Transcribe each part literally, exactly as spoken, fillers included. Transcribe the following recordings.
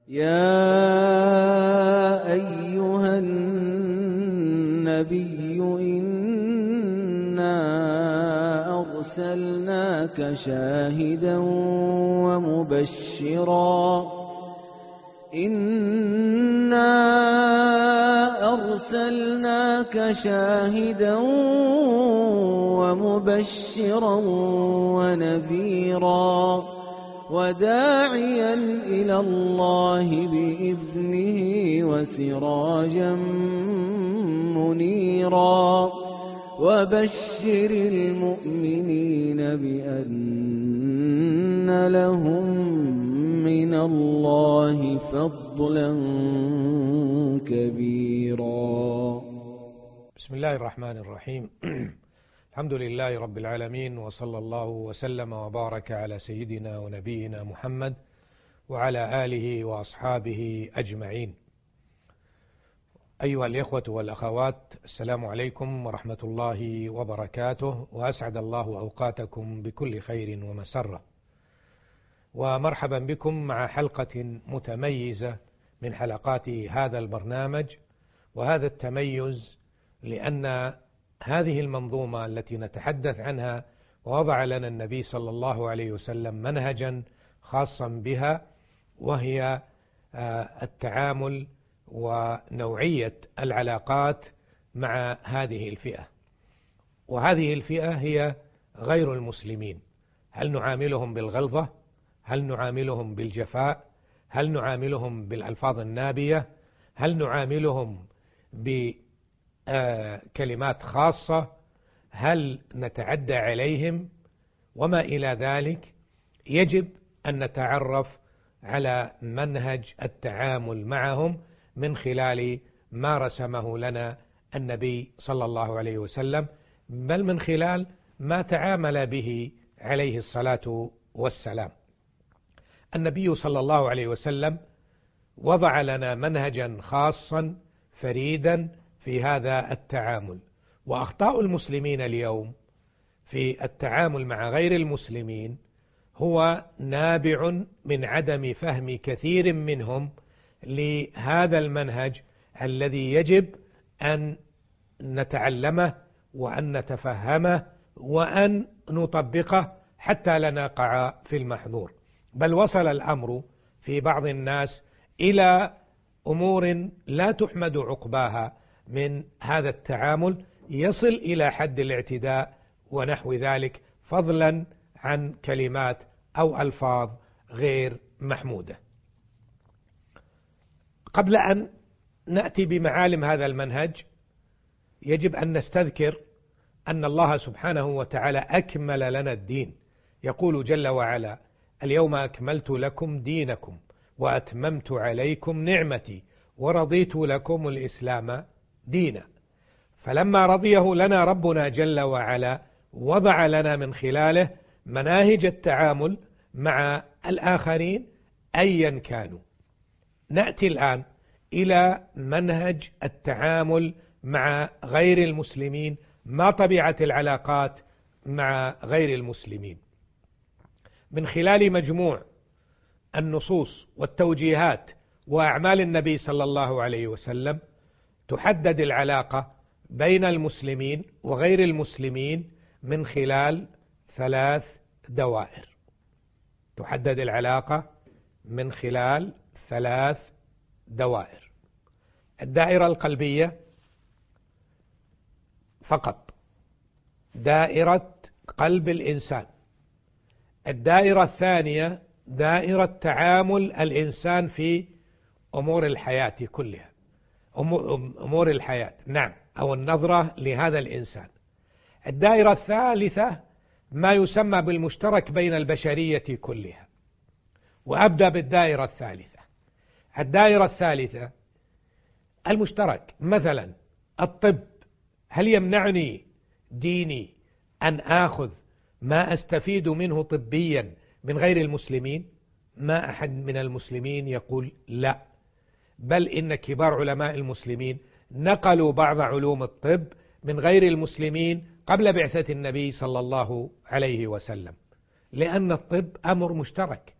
يا أيها النبي إنا أرسلناك شاهدا ومبشرا إنا أرسلناك شاهدا ومبشرا ونذيرا وداعيا إلى الله بإذنه وسراجا منيرا وبشر المؤمنين بأن لهم من الله فضلا كبيرا. بسم الله الرحمن الرحيم. الحمد لله رب العالمين، وصلى الله وسلم وبارك على سيدنا ونبينا محمد وعلى آله وأصحابه أجمعين. أيها الإخوة والأخوات، السلام عليكم ورحمة الله وبركاته، وأسعد الله أوقاتكم بكل خير ومسرة، ومرحبا بكم مع حلقة متميزة من حلقات هذا البرنامج. وهذا التميز لأن هذه المنظومة التي نتحدث عنها ووضع لنا النبي صلى الله عليه وسلم منهجا خاصا بها، وهي التعامل ونوعية العلاقات مع هذه الفئة. وهذه الفئة هي غير المسلمين. هل نعاملهم بالغلظة؟ هل نعاملهم بالجفاء؟ هل نعاملهم بالألفاظ النابية؟ هل نعاملهم بكلمات خاصة؟ هل نتعدى عليهم؟ وما إلى ذلك. يجب أن نتعرف على منهج التعامل معهم من خلال ما رسمه لنا النبي صلى الله عليه وسلم، بل من خلال ما تعامل به عليه الصلاة والسلام. النبي صلى الله عليه وسلم وضع لنا منهجا خاصا فريدا في هذا التعامل. وأخطاء المسلمين اليوم في التعامل مع غير المسلمين هو نابع من عدم فهم كثير منهم لهذا المنهج الذي يجب أن نتعلمه وأن نتفهمه وأن نطبقه حتى لا نقع في المحظور. بل وصل الأمر في بعض الناس إلى أمور لا تحمد عقباها من هذا التعامل، يصل إلى حد الاعتداء ونحو ذلك، فضلا عن كلمات أو ألفاظ غير محمودة. قبل أن نأتي بمعالم هذا المنهج، يجب أن نستذكر أن الله سبحانه وتعالى أكمل لنا الدين. يقول جل وعلا: اليوم أكملت لكم دينكم وأتممت عليكم نعمتي ورضيت لكم الإسلام دينا. فلما رضيه لنا ربنا جل وعلا وضع لنا من خلاله مناهج التعامل مع الآخرين أيا كانوا. نأتي الآن إلى منهج التعامل مع غير المسلمين. ما طبيعة العلاقات مع غير المسلمين؟ من خلال مجموع النصوص والتوجيهات وأعمال النبي صلى الله عليه وسلم تحدد العلاقة بين المسلمين وغير المسلمين من خلال ثلاث دوائر. تحدد العلاقة من خلال ثلاث دوائر: الدائرة القلبية فقط، دائرة قلب الإنسان. الدائرة الثانية دائرة تعامل الإنسان في أمور الحياة كلها، أمور الحياة نعم أو النظرة لهذا الإنسان. الدائرة الثالثة ما يسمى بالمشترك بين البشرية كلها. وأبدأ بالدائرة الثالثة. الدائرة الثالثة المشترك، مثلا الطب. هل يمنعني ديني أن آخذ ما أستفيد منه طبيا من غير المسلمين؟ ما أحد من المسلمين يقول لا، بل إن كبار علماء المسلمين نقلوا بعض علوم الطب من غير المسلمين قبل بعثة النبي صلى الله عليه وسلم، لأن الطب أمر مشترك،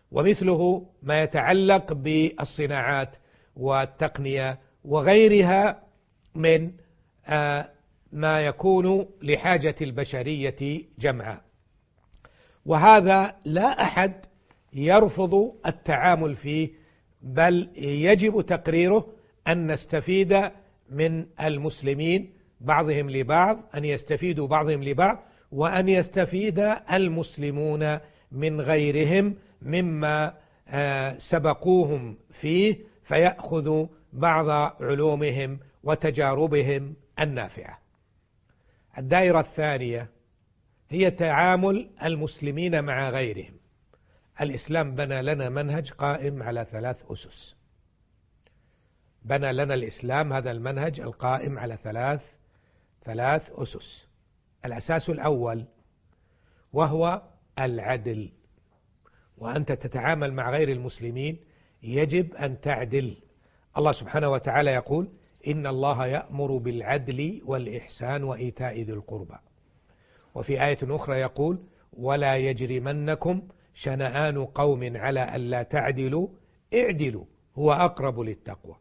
ومثله ما يتعلق بالصناعات والتقنية وغيرها من ما يكون لحاجة البشرية جمعا. وهذا لا أحد يرفض التعامل فيه، بل يجب تقريره أن نستفيد من المسلمين بعضهم لبعض، أن يستفيدوا بعضهم لبعض، وأن يستفيد المسلمون من غيرهم مما سبقوهم فيه، فيأخذوا بعض علومهم وتجاربهم النافعة. الدائرة الثانية هي تعامل المسلمين مع غيرهم. الإسلام بنى لنا منهج قائم على ثلاث أسس. بنى لنا الإسلام هذا المنهج القائم على ثلاث ثلاث أسس. الأساس الأول وهو العدل، وأنت تتعامل مع غير المسلمين يجب أن تعدل. الله سبحانه وتعالى يقول: إن الله يأمر بالعدل والإحسان وإيتاء ذي القربى. وفي آية أخرى يقول: ولا يجرمنكم شنآن قوم على ألا تعدلوا اعدلوا هو أقرب للتقوى.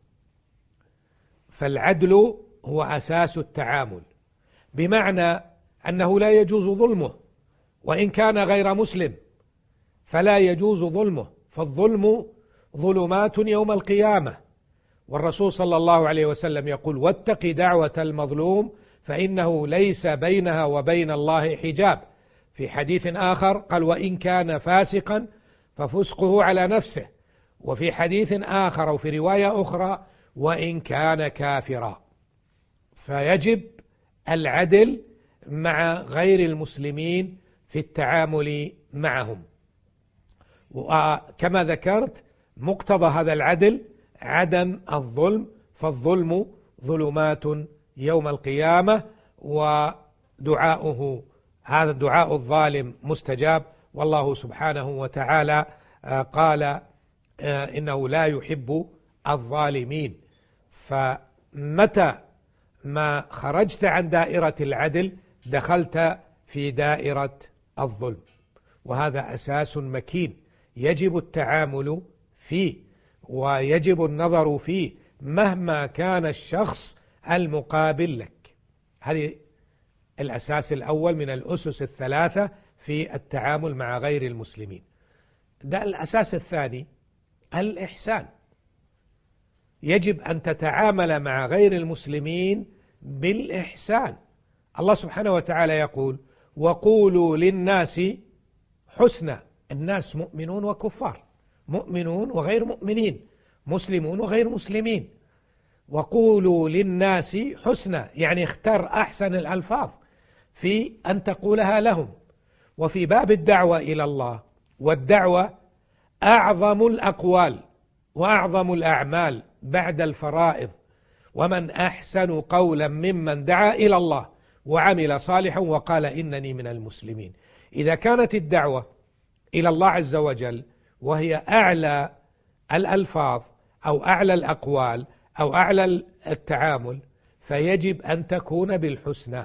فالعدل هو أساس التعامل، بمعنى أنه لا يجوز ظلمه، وإن كان غير مسلم فلا يجوز ظلمه، فالظلم ظلمات يوم القيامة. والرسول صلى الله عليه وسلم يقول: واتق دعوة المظلوم فإنه ليس بينها وبين الله حجاب. في حديث آخر قال: وإن كان فاسقا ففسقه على نفسه. وفي حديث آخر وفي رواية أخرى: وإن كان كافرا. فيجب العدل مع غير المسلمين في التعامل معهم. وكما ذكرت مقتضى هذا العدل عدم الظلم، فالظلم ظلمات يوم القيامة، ودعاؤه هذا الدعاء الظالم مستجاب. والله سبحانه وتعالى قال إنه لا يحب الظالمين. فمتى ما خرجت عن دائرة العدل دخلت في دائرة الظلم، وهذا أساس مكين يجب التعامل فيه ويجب النظر فيه مهما كان الشخص المقابل لك. هذه الأساس الأول من الأسس الثلاثة في التعامل مع غير المسلمين. ده الأساس الثاني الإحسان. يجب أن تتعامل مع غير المسلمين بالإحسان. الله سبحانه وتعالى يقول: وقولوا للناس حسنا. الناس مؤمنون وكفار، مؤمنون وغير مؤمنين، مسلمون وغير مسلمين. وقولوا للناس حسنا يعني اختر أحسن الألفاظ في أن تقولها لهم. وفي باب الدعوة إلى الله والدعوة أعظم الأقوال وأعظم الأعمال بعد الفرائض: ومن أحسن قولا ممن دعا إلى الله وعمل صالحا وقال إنني من المسلمين. إذا كانت الدعوة إلى الله عز وجل وهي أعلى الألفاظ أو أعلى الأقوال أو أعلى التعامل، فيجب أن تكون بالحسنى.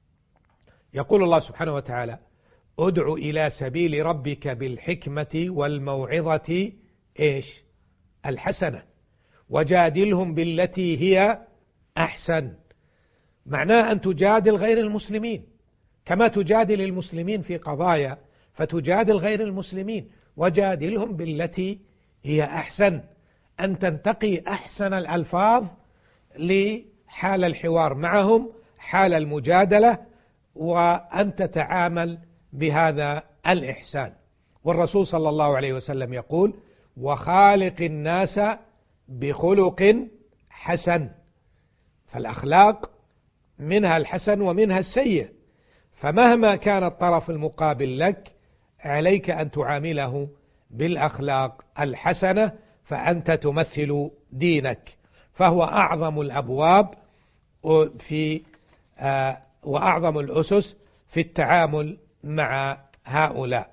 يقول الله سبحانه وتعالى: ادع إلى سبيل ربك بالحكمة والموعظة إيش؟ الحسنة وجادلهم بالتي هي أحسن. معناه أن تجادل غير المسلمين كما تجادل المسلمين في قضايا، فتجادل غير المسلمين وجادلهم بالتي هي أحسن، أن تنتقي أحسن الألفاظ لحال الحوار معهم، حال المجادلة، وأن تتعامل بهذا الإحسان. والرسول صلى الله عليه وسلم يقول: وخالق الناس بخلق حسن. فالأخلاق منها الحسن ومنها السيء، فمهما كان الطرف المقابل لك عليك أن تعامله بالأخلاق الحسنة، فأنت تمثل دينك. فهو أعظم الأبواب في وأعظم الأسس في التعامل مع هؤلاء،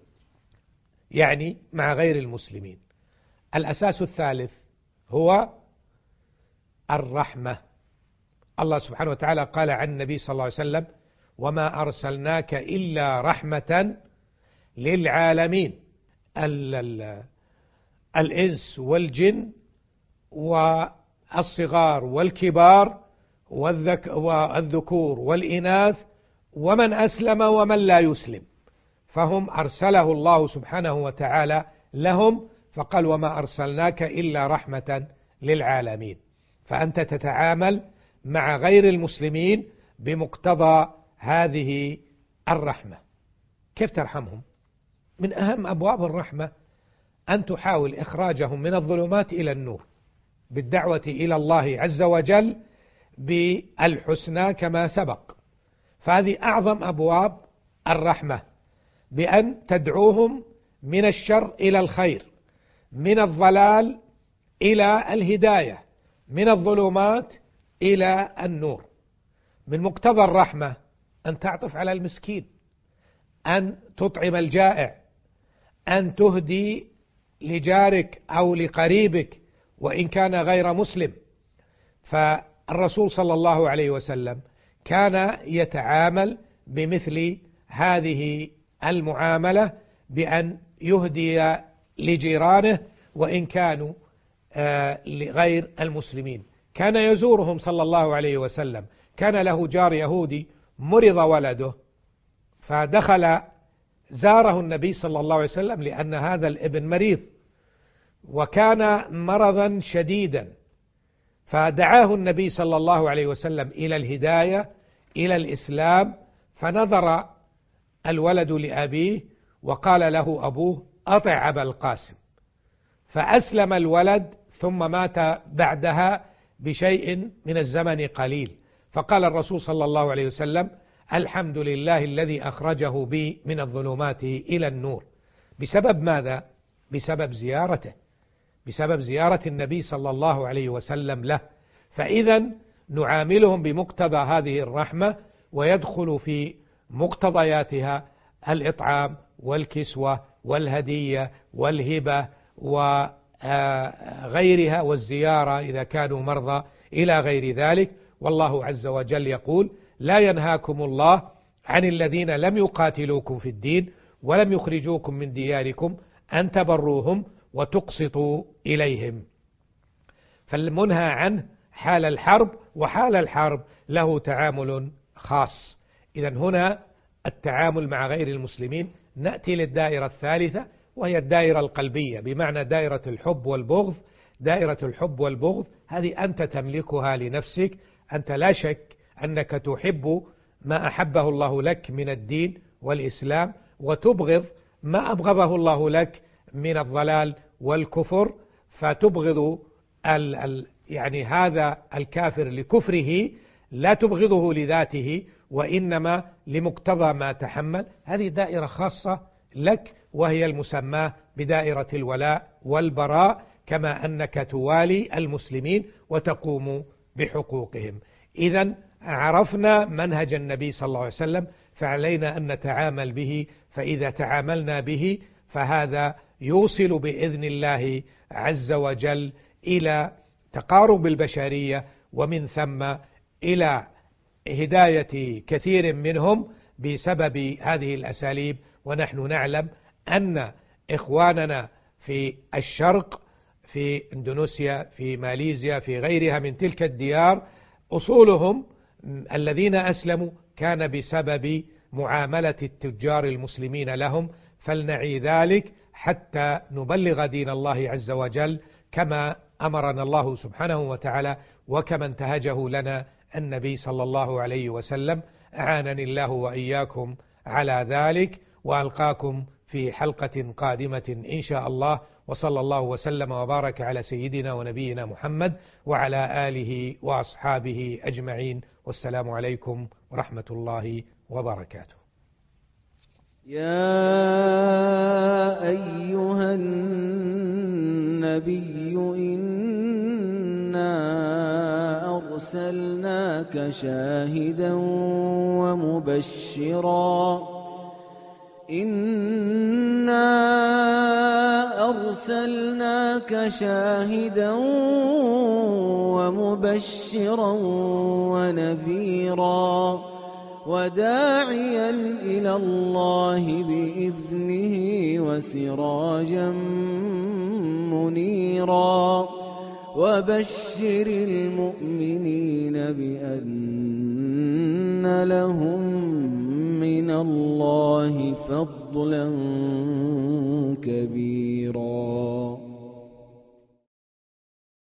يعني مع غير المسلمين. الأساس الثالث هو الرحمة. الله سبحانه وتعالى قال عن النبي صلى الله عليه وسلم: وما أرسلناك إلا رحمة للعالمين. الإنس والجن والصغار والكبار والذكور والإناث ومن أسلم ومن لا يسلم، فهم أرسله الله سبحانه وتعالى لهم، فقال وما أرسلناك إلا رحمة للعالمين. فأنت تتعامل مع غير المسلمين بمقتضى هذه الرحمة. كيف ترحمهم؟ من أهم أبواب الرحمة أن تحاول إخراجهم من الظلمات إلى النور بالدعوة إلى الله عز وجل بالحسنى كما سبق. فهذه أعظم أبواب الرحمة، بأن تدعوهم من الشر إلى الخير، من الضلال إلى الهداية، من الظلمات إلى النور. من مقتضى الرحمة أن تعطف على المسكين، أن تطعم الجائع، أن تهدي لجارك أو لقريبك وإن كان غير مسلم. فالرسول صلى الله عليه وسلم كان يتعامل بمثل هذه المعاملة، بأن يهدي لجيرانه وإن كانوا غير المسلمين. كان يزورهم صلى الله عليه وسلم. كان له جار يهودي مرض ولده، فدخل زاره النبي صلى الله عليه وسلم لأن هذا الابن مريض وكان مرضا شديدا، فدعاه النبي صلى الله عليه وسلم إلى الهداية إلى الإسلام. فنظر الولد لأبيه وقال له أبوه أطع أبا القاسم، فأسلم الولد ثم مات بعدها بشيء من الزمن قليل. فقال الرسول صلى الله عليه وسلم الحمد لله الذي أخرجه بي من الظلمات إلى النور. بسبب ماذا؟ بسبب زيارته، بسبب زيارة النبي صلى الله عليه وسلم له. فإذا نعاملهم بمقتضى هذه الرحمة، ويدخل في مقتضياتها الإطعام والكسوة والهدية والهبة وغيرها والزيارة إذا كانوا مرضى إلى غير ذلك. والله عز وجل يقول لا ينهاكم الله عن الذين لم يقاتلوكم في الدين ولم يخرجوكم من دياركم أن تبروهم وتقسطوا إليهم. فالمنهى عنه حال الحرب، وحال الحرب له تعامل خاص. إذن هنا التعامل مع غير المسلمين. نأتي للدائرة الثالثة وهي الدائرة القلبية، بمعنى دائرة الحب والبغض. دائرة الحب والبغض هذه أنت تملكها لنفسك. أنت لا شك أنك تحب ما أحبه الله لك من الدين والإسلام، وتبغض ما أبغضه الله لك من الضلال والكفر. فتبغض ال ال يعني هذا الكافر لكفره، لا تبغضه لذاته وإنما لمقتضى ما تحمل. هذه دائرة خاصة لك، وهي المسمى بدائرة الولاء والبراء، كما أنك توالي المسلمين وتقوم بحقوقهم. إذن عرفنا منهج النبي صلى الله عليه وسلم، فعلينا أن نتعامل به. فإذا تعاملنا به فهذا يوصل بإذن الله عز وجل إلى تقارب البشرية، ومن ثم إلى هداية كثير منهم بسبب هذه الأساليب. ونحن نعلم أن إخواننا في الشرق، في إندونيسيا، في ماليزيا، في غيرها من تلك الديار، أصولهم الذين أسلموا كان بسبب معاملة التجار المسلمين لهم. فلنعي ذلك حتى نبلغ دين الله عز وجل كما أمرنا الله سبحانه وتعالى، وكما انتهجه لنا النبي صلى الله عليه وسلم. أعانني الله وإياكم على ذلك، وألقاكم في حلقة قادمة إن شاء الله. وصلى الله وسلم وبارك على سيدنا ونبينا محمد وعلى آله وأصحابه أجمعين، والسلام عليكم ورحمة الله وبركاته. يا أيها النبي إنا أرسلناك شاهدا ومبشرا إنا أرسلناك شاهدا ومبشرا ونذيرا وداعيا إلى الله بإذنه وسراجا منيرا وبشر المؤمنين بأن لهم من الله فضلا كبيرا.